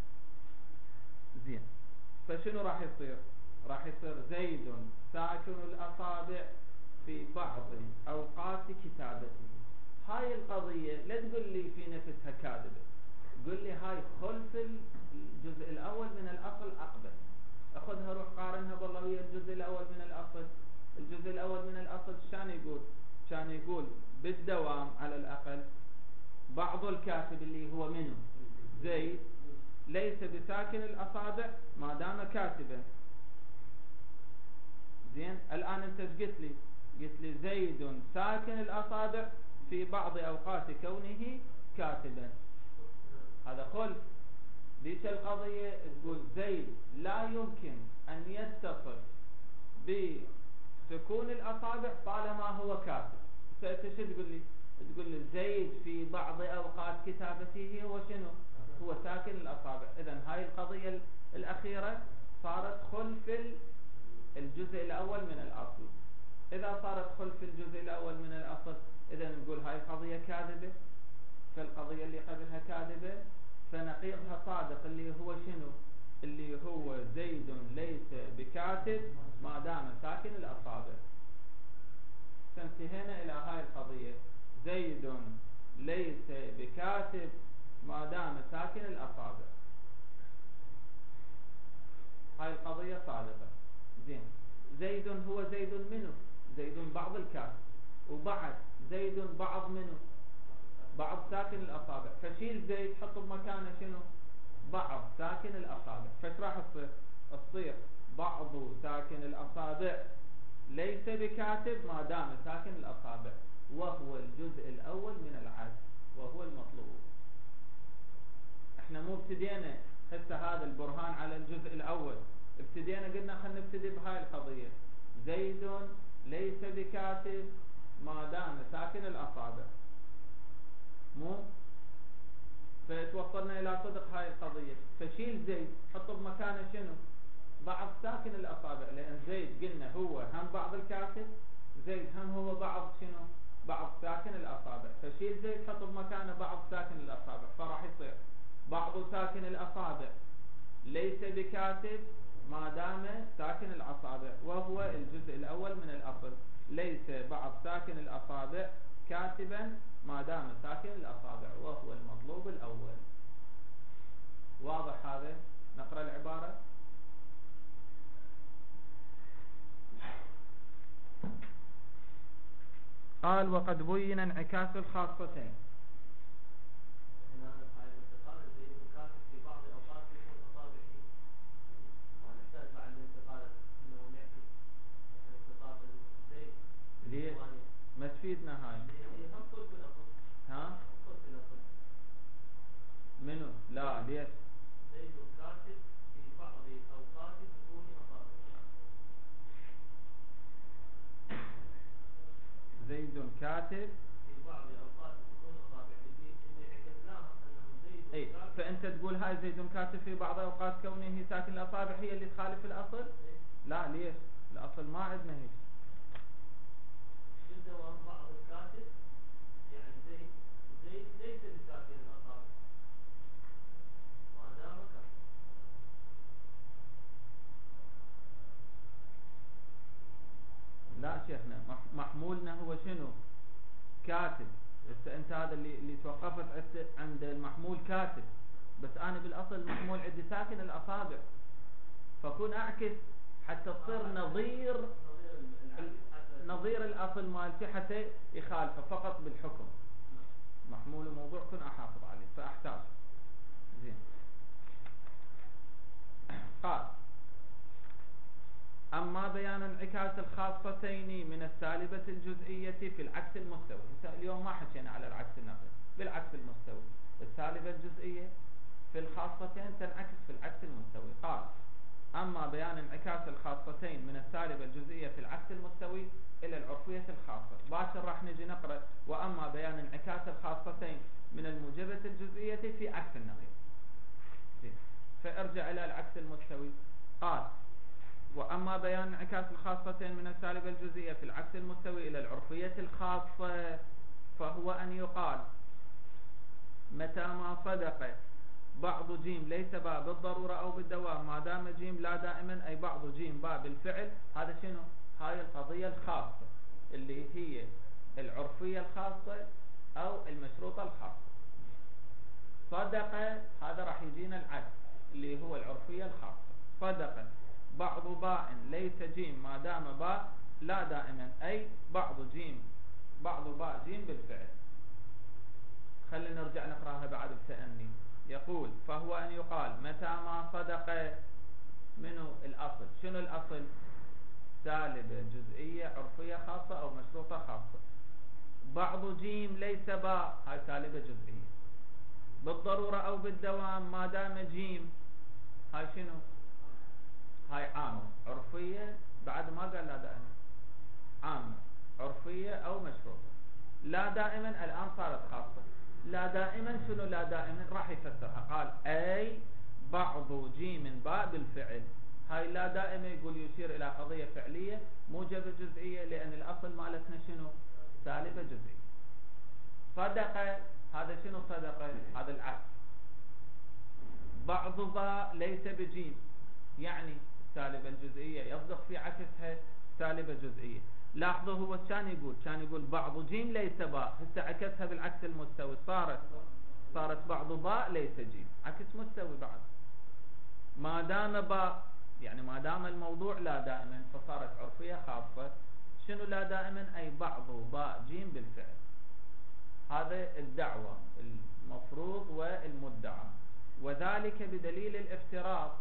زين، فشنو راح يصير؟ راح يصير زيد ساكن الأصابع في بعض أوقات كتابته. هاي القضية لا تقول لي في نفسها كاذبة، قل لي هاي خلف الجزء الأول من الأصل أقبل. أخذها روح قارنها بالله ويا الجزء الأول من الأصل. الجزء الأول من الأصل شان يقول؟ شان يقول بالدوام على الأقل بعض الكاتب اللي هو منه زيد ليس بساكن الأصابع ما دام كاتبا. زين، الآن انت ايش قلت لي؟ قلت لي زيد ساكن الأصابع في بعض أوقات كونه كاتبا. هذا خلف. ديك القضية تقول زيد لا يمكن أن يتصف بسكون الأصابع طالما هو كاتب. فأنت شو تقول لي؟ تقول لي زيد في بعض أوقات كتابته هو شنو؟ هو ساكن الأصابع. إذن هاي القضية الأخيرة صارت خلف الجزء الأول من الأصل. إذا صارت خلف الجزء الأول من الأصل، إذا نقول هاي قضية كاذبة، فالقضية اللي قبلها كاذبة، فنقيضها صادق اللي هو شنو؟ اللي هو زيد ليس بكاتب ما دام ساكن الأصابع. فانتهينا إلى هاي القضية. زيد ليس بكاتب ما دام ساكن الأصابع. هاي القضية صادقة. زين، زيد هو زيد منه، زيد بعض الكاتب، وبعد زيد بعض منه بعض ساكن الأصابع، فشيل زيد حطه بمكانه شنو؟ بعض ساكن الأصابع. فايش راح تصير؟ تصير بعض ساكن الأصابع ليس بكاتب ما دام ساكن الأصابع، وهو الجزء الأول من العد وهو المطلوب. احنا مو ابتدينا هسه هذا البرهان على الجزء الأول، ابتدينا قلنا خلينا نبتدي بهاي القضية، زيد ليس بكاتب ما دام ساكن الأصابع، مو؟ فتوصلنا إلى صدق هاي القضية. فشيل زيد حطه بمكانه شنو؟ بعض ساكن الأصابع، لأن زيد قلنا هو هم بعض الكاتب، زيد هم هو بعض شنو؟ بعض ساكن الأصابع. فشيل زيد حطه بمكانه بعض ساكن الأصابع، فراح يصير بعض ساكن الأصابع ليس بكاتب ما دام ساكن الأصابع، وهو الجزء الأول من الأصل. ليس بعض ساكن الأصابع كاتبا ما دام ساكن الأصابع، وهو المطلوب الأول. واضح هذا؟ نقرأ العبارة. قال وقد بين انعكاس الخاصتين. هنا هاي الانتقال زي الكاتب في بعض الأوقات يكون أصابعه ما نحتاج مع الانتقال إنه نعكس انتقال زيد. ليه؟ ما تفيدنا هاي؟ هم قلت بالأصل. ها؟ قلت بالأصل. منو؟ لا ليش؟ زيد كاتب في بعض الأوقات بدون أصابع. زيد كاتب في بعض الأوقات بدون أصابع، اللي اللي عكسناها أنه زيد اي، كاتب. فانت تقول هاي زيد كاتب في بعض اوقات كونه ساكن الاصابع هي اللي تخالف الاصل؟ إيه؟ لا ليش؟ الاصل ما عندنا هيك. بالدوام بعض الكاتب يعني زيد زيد ليس بساكن الأصابع ما دام كاتب. لا شيخنا، مح- محمولنا هو شنو؟ كاتب. هسه انت هذا اللي اللي توقفت عند عند المحمول كاتب، بس انا بالاصل المحمول عندي ساكن الاصابع، فكون اعكس حتى تصير نظير نظير العكس حتى نظير الاصل مالتي حتى يخالفه فقط بالحكم. محمول موضوع كن احافظ عليه فاحتاج. زين. قال أما بيان انعكاس الخاصتين من السالبة الجزئية في العكس المستوي. اليوم ما حكينا على العكس النقلي، بالعكس المستوي السالبة الجزئية في الخاصتين تنعكس في العكس المستوي. قال أما بيان انعكاس الخاصتين من السالبة الجزئية في العكس المستوي إلى العرفية الخاصة. باشر راح نجي نقرأ وأما بيان انعكاس الخاصتين من الموجبة الجزئية في عكس النقيض. فارجع إلى العكس المستوي. قال وأما بيان انعكاس الخاصتين من السالبة الجزئية في العكس المستوي إلى العرفية الخاصة، فهو أن يقال متى ما صدق بعض جيم ليس باء بالضرورة أو بالدوام ما دام جيم لا دائما، أي بعض جيم باء بالفعل. هذا شنو؟ هاي القضية الخاصة اللي هي العرفية الخاصة أو المشروطة الخاصة. صدق هذا راح يجينا العكس اللي هو العرفية الخاصة. صدق بعض باء ليس جيم ما دام باء لا دائما، أي بعض جيم بعض باء جيم بالفعل. خلينا نرجع نقراها بعد بتأني. يقول فهو أن يقال متى ما صدق منه الأصل. شنو الأصل؟ سالبة جزئية عرفية خاصة أو مشروطة خاصة. بعض جيم ليس باء هاي سالبة جزئية. بالضرورة أو بالدوام ما دام جيم هاي شنو؟ هاي عامة عرفية، بعد ما قال لا دائما، عامة عرفية أو مشروطة. لا دائما الآن صارت خاصة. لا دائما شنو لا دائما؟ راح يفسرها. قال أي بعض جيم باء بالفعل. هاي لا دائما يقول يشير إلى قضية فعلية موجبة جزئية، لأن الأصل مالتنا شنو؟ سالبة جزئية. صدق هذا شنو؟ صدق هذا العكس. بعض باء ليس بجيم يعني السالبة الجزئية يصدق في عكسها سالبة جزئية. لاحظوا هو كان يقول كان يقول بعض جيم ليس باء، هسه عكسها بالعكس المستوي، صارت صارت بعض باء ليس جيم، عكس مستوي بعد. ما دام باء يعني ما دام الموضوع لا دائما، فصارت عرفية خاصة. شنو لا دائما؟ أي بعض باء جيم بالفعل. هذا الدعوة المفروض والمدعى، وذلك بدليل الافتراض.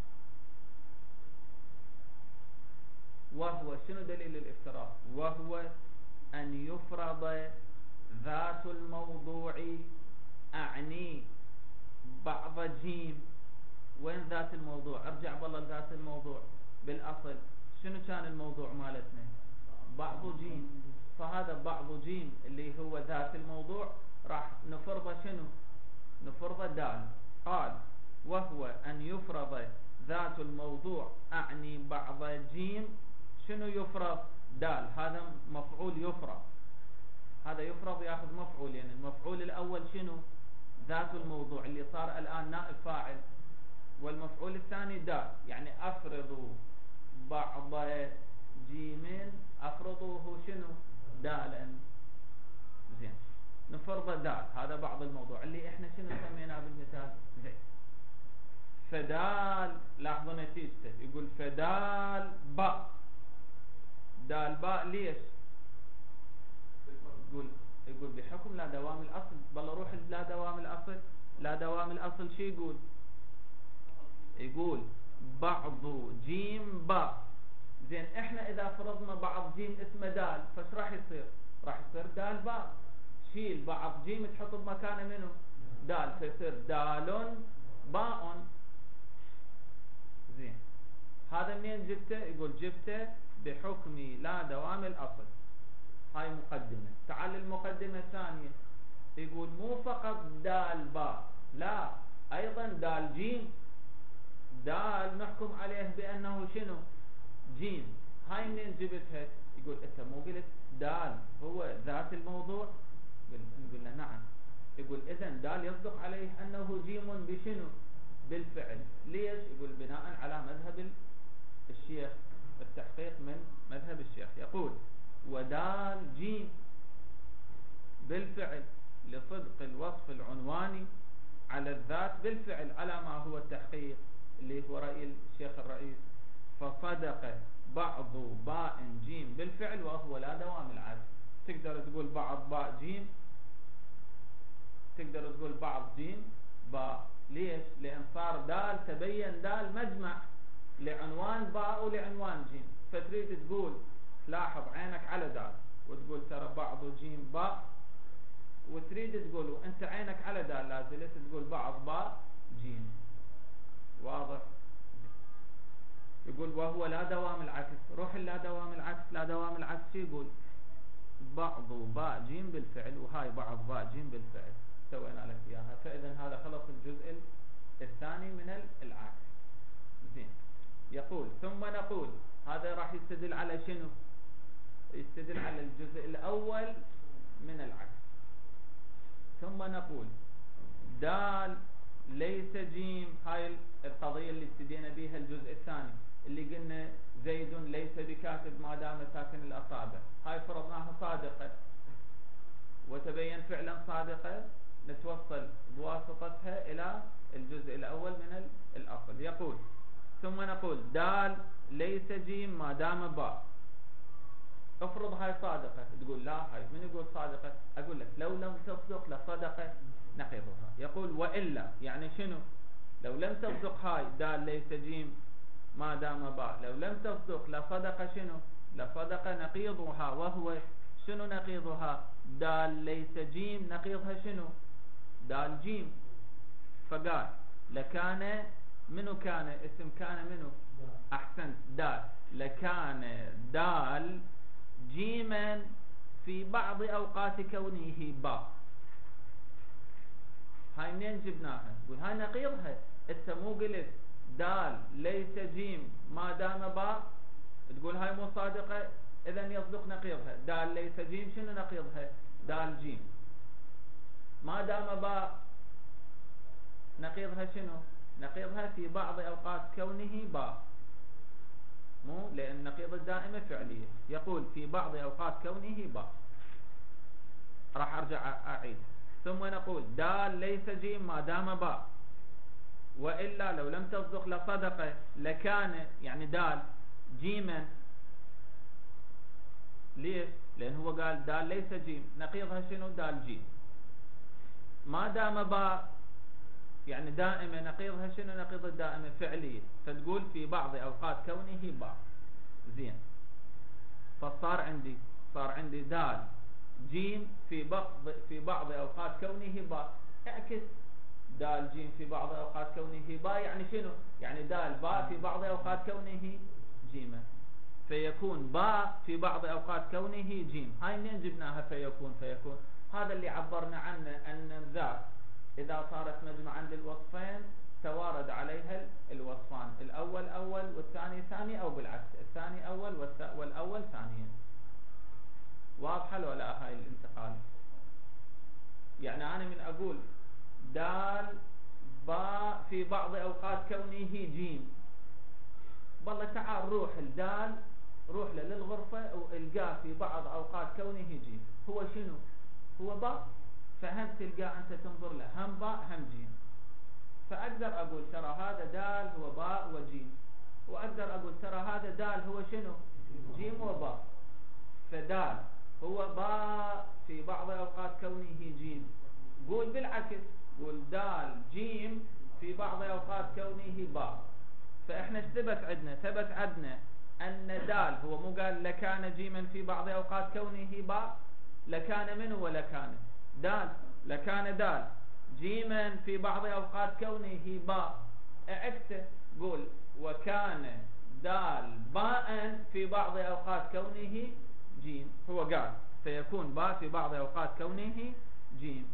وهو شنو دليل الافتراض؟ وهو أن يفرض ذات الموضوع أعني بعض جيم. وين ذات الموضوع؟ ارجع بالله لذات الموضوع. بالأصل شنو كان الموضوع مالتنا؟ بعض جيم. فهذا بعض جيم اللي هو ذات الموضوع راح نفرضه شنو؟ نفرضه دال. قال وهو أن يفرض ذات الموضوع أعني بعض جيم. شنو يفرض؟ دال. هذا مفعول يفرض، هذا يفرض ياخذ مفعول، يعني المفعول الأول شنو؟ ذات الموضوع اللي صار الآن نائب فاعل، والمفعول الثاني دال. يعني أفرضوا بعض جيم، أفرضوه شنو؟ دالا. زين، نفرض دال. هذا بعض الموضوع اللي احنا شنو سميناه بالمثال؟ زين. فدال، لاحظوا نتيجته، يقول فدال باء. دال باء ليش؟ يقول يقول بحكم لا دوام الأصل. بالله روح لا دوام الأصل. لا دوام الأصل شي يقول؟ يقول بعض جيم باء. زين، احنا اذا فرضنا بعض جيم اسمه دال فايش راح يصير؟ راح يصير دال باء. شيل بعض جيم تحط بمكانه منه؟ دال، فيصير دال باء. زين، هذا منين جبته؟ يقول جبته بحكم لا دوام الأصل. هاي مقدمة. تعال للمقدمة الثانية. يقول مو فقط دال باء، لا، أيضا دال جيم. دال نحكم عليه بأنه شنو؟ جيم. هاي منين جبتها؟ يقول أنت مو قلت دال هو ذات الموضوع؟ نقول له نعم. يقول إذن دال يصدق عليه أنه جيم بشنو؟ بالفعل. ليش؟ يقول بناء على مذهب الشيخ، التحقيق من مذهب الشيخ. يقول ودال جيم بالفعل لصدق الوصف العنواني على الذات بالفعل، على ما هو التحقيق اللي هو رأي الشيخ الرئيس. فصدق بعض باء جيم بالفعل وهو لا دوام العكس. تقدر تقول بعض باء جيم، تقدر تقول بعض جيم باء. ليش؟ لأن صار دال، تبين دال مجمع لعنوان باء ولعنوان جيم. فتريد تقول، لاحظ عينك على دال وتقول ترى بعض جيم باء، وتريد تقول وانت عينك على دال لازلت تقول بعض باء جيم. واضح؟ يقول وهو لا دوام العكس. روح لا دوام العكس. لا دوام العكس يقول بعض باء جيم بالفعل، وهاي بعض باء جيم بالفعل سوينا لك اياها. فاذا هذا خلص الجزء الثاني من العكس. زين، يقول ثم نقول، هذا راح يستدل على شنو؟ يستدل على الجزء الاول من العكس. ثم نقول دال ليس جيم. هاي القضية اللي ابتدينا بها الجزء الثاني، اللي قلنا زيد ليس بكاتب ما دام ساكن الأصابع. هاي فرضناها صادقة، وتبين فعلا صادقة، نتوصل بواسطتها إلى الجزء الأول من الأصل. يقول ثم نقول دال ليس جيم ما دام باء. افرض هاي صادقة. تقول لا، هاي من يقول صادقة؟ أقول لك لو لم تصدق لصدقة نقيضها. يقول وإلا، يعني شنو؟ لو لم تصدق هاي دال ليس جيم ما دام باء، لو لم تصدق لصدق شنو؟ لصدق نقيضها. وهو شنو نقيضها؟ دال ليس جيم نقيضها شنو؟ دال جيم. فقال لكان، منو كان؟ اسم كان منو؟ أحسنت، دال. لكان دال جيما في بعض أوقات كونه باء. هاي منين جبناها؟ قول هاي نقيضها. انت مو قلت دال ليس جيم ما دام باء؟ تقول هاي مو صادقة، اذا يصدق نقيضها. دال ليس جيم شنو نقيضها؟ دال جيم. ما دام باء نقيضها شنو؟ نقيضها في بعض أوقات كونه باء، مو لأن نقيض الدائمة فعلية. يقول في بعض أوقات كونه باء. راح أرجع أعيد. ثم نقول دال ليس جيم ما دام باء، وإلا لو لم تصدق لصدق لكان، يعني دال جيما. ليش؟ لأن هو قال دال ليس جيم نقيضها شنو؟ دال جيم. ما دام باء يعني دائمة، نقيضها شنو؟ نقيض الدائمة فعلية، فتقول في بعض أوقات كونه باء. زين، فصار عندي صار عندي دال جيم في بعض في بعض أوقات كونه باء. اعكس دال جيم في بعض أوقات كونه باء، يعني شنو؟ يعني دال باء في بعض أوقات كونه جيمة، فيكون باء في بعض أوقات كونه جيم. هاي منين جبناها؟ فيكون فيكون هذا اللي عبرنا عنه، أن الذات إذا صارت مجمعا للوصفين توارد عليها الوصفان، الأول أول والثاني ثاني، أو بالعكس الثاني أول والأول ثانيا. واضحة لو لا هاي الانتقال؟ يعني أنا من أقول دال باء في بعض أوقات كونه جيم، والله تعال روح الدال، روح له للغرفة والقاه في بعض أوقات كونه جيم. هو شنو؟ هو باء، فهم تلقاه أنت تنظر له هم باء هم جيم. فأقدر أقول ترى هذا دال هو باء وجيم، وأقدر أقول ترى هذا دال هو شنو؟ جيم وباء. فدال هو باء في بعض أوقات كونه جيم. قول بالعكس، قول دال جيم في بعض أوقات كونه باء. فإحنا ثبت عندنا ثبت عندنا أن دال هو مو قال لكان جيما في بعض أوقات كونه باء، لكان منه ولكان دال، لكان دال جيما في بعض أوقات كونه باء. اعكسه، قول وكان دال باء في بعض أوقات كونه جيم. هو قال فيكون باء في بعض أوقات كونه جيم.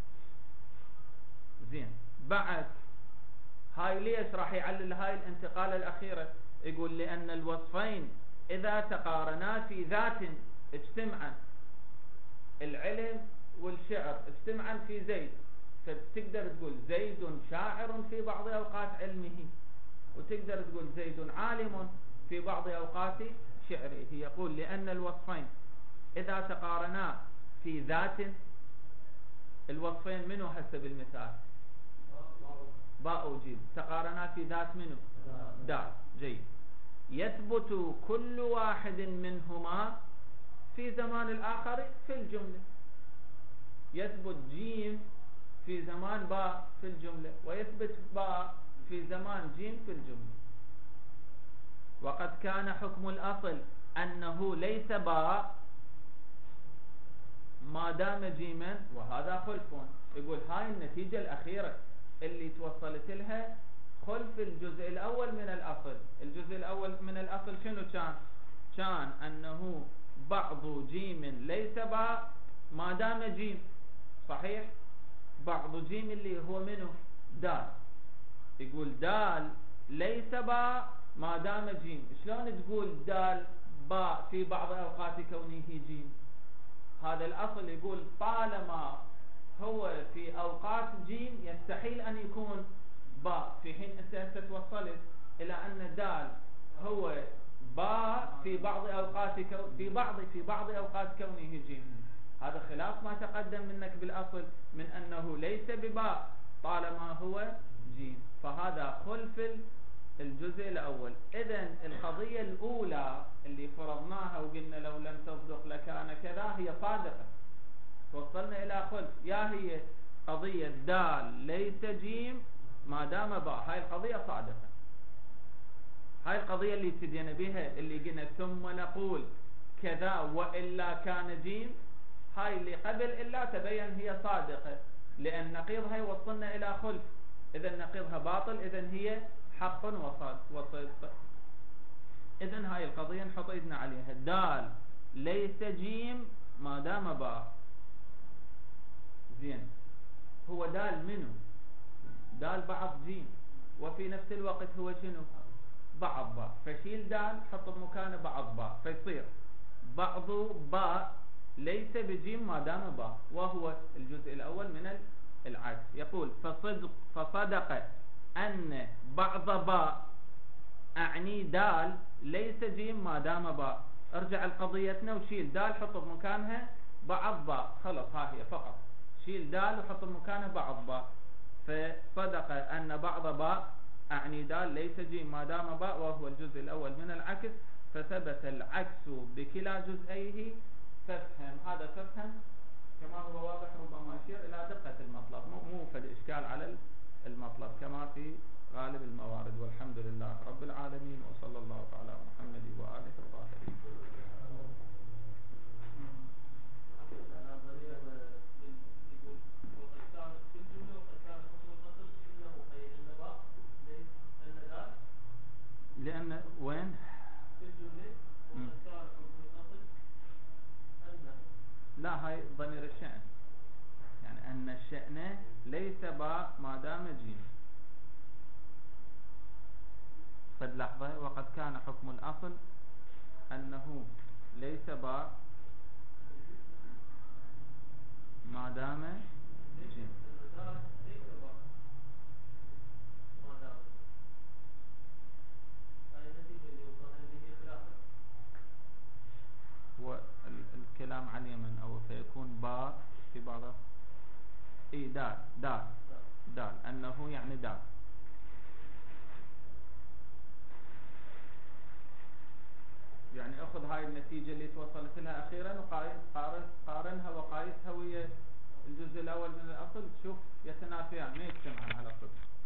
زين، بعد هاي ليش راح يعلل هاي الانتقالة الأخيرة؟ يقول لأن الوصفين إذا تقارنا في ذات اجتمعا، العلم والشعر اجتمعا في زيد، فتقدر تقول زيد شاعر في بعض أوقات علمه، وتقدر تقول زيد عالم في بعض أوقات شعره. يقول لأن الوصفين إذا تقارنا في ذات، الوصفين منه حسب المثال باء وجيم، تقارنا في ذات منه دال. جيد، يثبت كل واحد منهما في زمان الآخر في الجملة. يثبت جيم في زمان باء في الجملة، ويثبت باء في زمان جيم في الجملة. وقد كان حكم الأصل أنه ليس باء ما دام جيما، وهذا خلف. يقول هاي النتيجة الأخيرة اللي توصلت لها خلف الجزء الأول من الأصل. الجزء الأول من الأصل شنو كان؟ كان أنه بعض جيم ليس باء ما دام جيم، صحيح؟ بعض جيم اللي هو منه دال. يقول دال ليس باء ما دام جيم. شلون تقول دال باء في بعض أوقات كونه جيم؟ هذا الأصل يقول طالما هو في أوقات جيم يستحيل أن يكون باء، في حين أنت توصلت إلى أن دال هو باء في بعض أوقات كو في بعض في بعض أوقات كونه جيم. هذا خلاف ما تقدم منك بالأصل من أنه ليس بباء طالما هو جيم. فهذا خلف الجزء الأول. إذن القضية الأولى اللي فرضناها وقلنا لو لم تصدق لكان كذا هي صادقة، توصلنا إلى خلف. يا هي قضية دال ليس جيم ما دام باء، هاي القضية صادقة. هاي القضية اللي ابتدينا بها اللي قلنا ثم نقول كذا وإلا كان جيم، هاي اللي قبل إلا تبين هي صادقة، لأن نقيضها يوصلنا إلى خلف. إذا نقيضها باطل، إذا هي حق وصدق. إذن هاي القضية نحط إيدنا عليها. دال ليس جيم ما دام باء. زين، هو دال منه؟ دال بعض جيم، وفي نفس الوقت هو شنو؟ بعض باء. فشيل دال حط بمكانه بعض باء، فيصير بعض باء ليس بجيم ما دام باء، وهو الجزء الأول من العكس. يقول فصدق فصدق أن بعض باء أعني دال ليس جيم ما دام باء. ارجع لقضيتنا وشيل دال حط بمكانها بعض باء، خلص ها هي فقط. شيل دال وحط بمكانها بعض باء. فصدق أن بعض باء أعني دال ليس جيم ما دام باء، وهو الجزء الأول من العكس. فثبت العكس بكلا جزئيه. فافهم هذا، فافهم كما هو واضح ربما يشير إلى دقة المطلب، مو مو فد إشكال على المطلب كما في غالب الموارد. والحمد لله رب العالمين، وصلى الله تعالى على محمد وآله الطاهرين. لأن وين؟ في الجملة وقد كان حكم الأصل أنه. لا، هاي ضمير الشأن، يعني أن الشأن ليس باء ما دام جيم. قد لحظة، وقد كان حكم الأصل أنه ليس باء ما دام جيم. والكلام عن اليمن أو فيكون باء في بعض اي دال دال دال أنه يعني دال. يعني أخذ هاي النتيجة اللي توصلت لها أخيرا وقارن قارنها وقايسها ويا الجزء الأول من الأصل، تشوف يتنافيان ما يجتمعان على صدق.